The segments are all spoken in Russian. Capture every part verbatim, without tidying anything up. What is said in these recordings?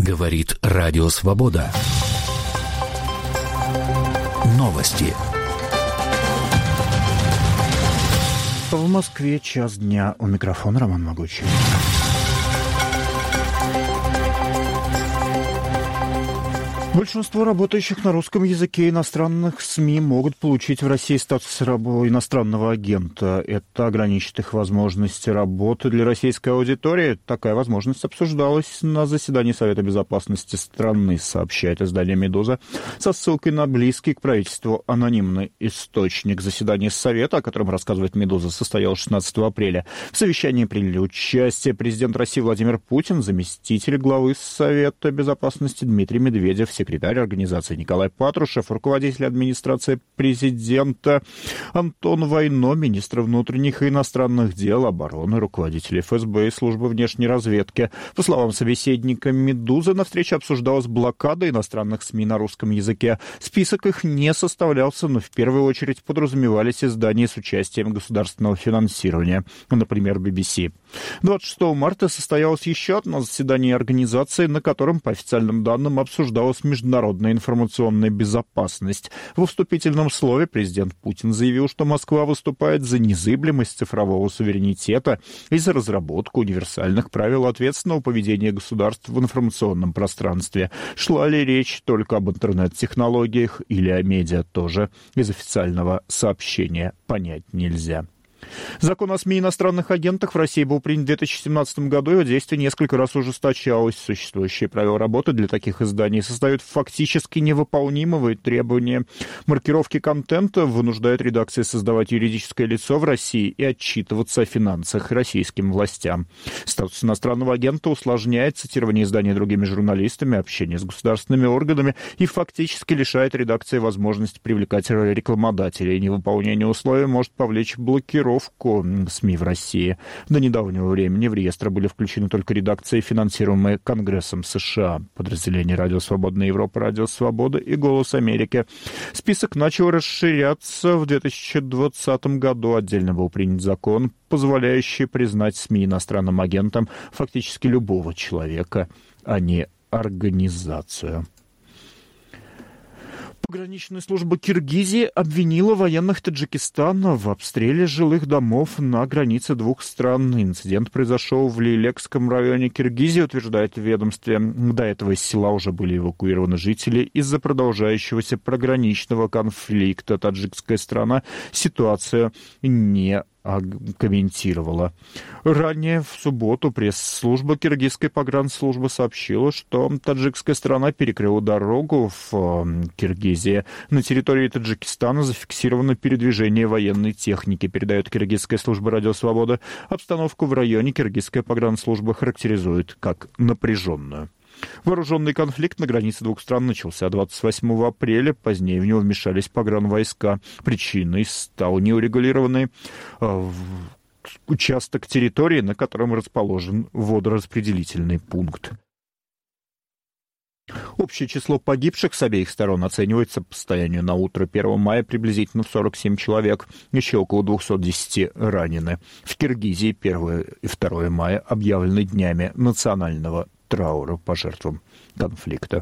Говорит Радио Свобода. Новости. В Москве час дня. У микрофона Роман Могучий. Большинство работающих на русском языке иностранных СМИ могут получить в России статус иностранного агента. Это ограничит их возможности работы для российской аудитории. Такая возможность обсуждалась на заседании Совета безопасности страны, сообщает издание «Медуза», со ссылкой на близкий к правительству анонимный источник. Заседание Совета, о котором рассказывает «Медуза», состоялось шестнадцатого апреля. В совещании приняли участие президент России Владимир Путин, заместитель главы Совета безопасности Дмитрий Медведев, секретарь организации Николай Патрушев, руководитель администрации президента Антон Войно, министр внутренних и иностранных дел, обороны, руководитель эф эс бэ и службы внешней разведки. По словам собеседника «Медузы», на встрече обсуждалась блокада иностранных СМИ на русском языке. Список их не составлялся, но в первую очередь подразумевались издания с участием государственного финансирования, например, би би си. двадцать шестого марта состоялось еще одно заседание организации, на котором, по официальным данным, обсуждалась международная информационная безопасность. В вступительном слове президент Путин заявил, что Москва выступает за незыблемость цифрового суверенитета и за разработку универсальных правил ответственного поведения государств в информационном пространстве. Шла ли речь только об интернет-технологиях или о медиа тоже, из официального сообщения понять нельзя. Закон о СМИ и иностранных агентах в России был принят в две тысячи семнадцатом году, его действие несколько раз ужесточалось. Существующие правила работы для таких изданий создают фактически невыполнимые требования. Маркировки контента вынуждают редакции создавать юридическое лицо в России и отчитываться о финансах российским властям. Статус иностранного агента усложняет цитирование изданий другими журналистами, общение с государственными органами и фактически лишает редакции возможности привлекать рекламодателей. Невыполнение условий может повлечь блокировку СМИ в России. До недавнего времени в реестр были включены только редакции, финансируемые Конгрессом США, подразделения «Радио Свободная Европа», «Радио Свобода» и «Голос Америки». Список начал расширяться в две тысячи двадцатом году. Отдельно был принят закон, позволяющий признать СМИ иностранным агентом фактически любого человека, а не организацию. Пограничная служба Киргизии обвинила военных Таджикистана в обстреле жилых домов на границе двух стран. Инцидент произошел в Лейлекском районе Киргизии, утверждает ведомство. До этого из села уже были эвакуированы жители из-за продолжающегося пограничного конфликта. Таджикская сторона ситуацию не комментировала. Ранее в субботу пресс-служба киргизской погранслужбы сообщила, что таджикская сторона перекрыла дорогу в Киргизии. На территории Таджикистана зафиксировано передвижение военной техники, передает киргизская служба «Радио Свобода». Обстановку в районе киргизская погранслужба характеризует как напряженную. Вооруженный конфликт на границе двух стран начался двадцать восьмого апреля. Позднее в него вмешались погранвойска. Причиной стал неурегулированный э, участок территории, на котором расположен водораспределительный пункт. Общее число погибших с обеих сторон оценивается по состоянию на утро первого мая приблизительно в сорок семь человек, еще около двести десять ранены. В Киргизии первое и второе мая объявлены днями национального траура по жертвам конфликта.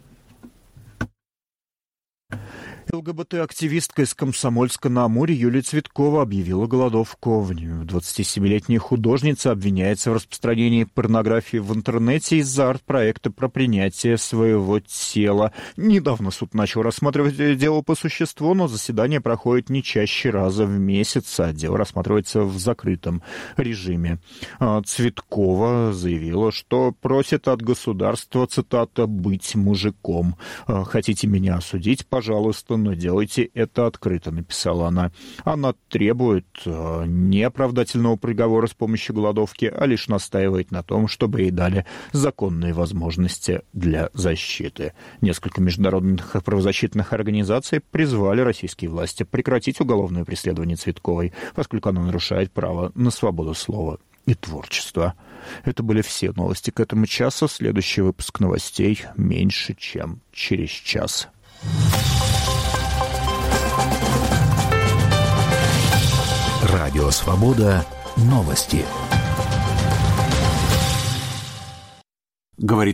ЛГБТ-активистка из Комсомольска-на-Амуре Юлия Цветкова объявила голодовку. двадцатисемилетняя художница обвиняется в распространении порнографии в интернете из-за арт-проекта про принятие своего тела. Недавно суд начал рассматривать дело по существу, но заседание проходит не чаще раза в месяц, а дело рассматривается в закрытом режиме. Цветкова заявила, что просит от государства, цитата, «быть мужиком». «Хотите меня осудить? Пожалуйста, но делайте это открыто», написала она. Она требует э, не оправдательного приговора с помощью голодовки, а лишь настаивает на том, чтобы ей дали законные возможности для защиты. Несколько международных правозащитных организаций призвали российские власти прекратить уголовное преследование Цветковой, поскольку оно нарушает право на свободу слова и творчества. Это были все новости к этому часу. Следующий выпуск новостей меньше, чем через час. Радио Свобода. Новости. Говорит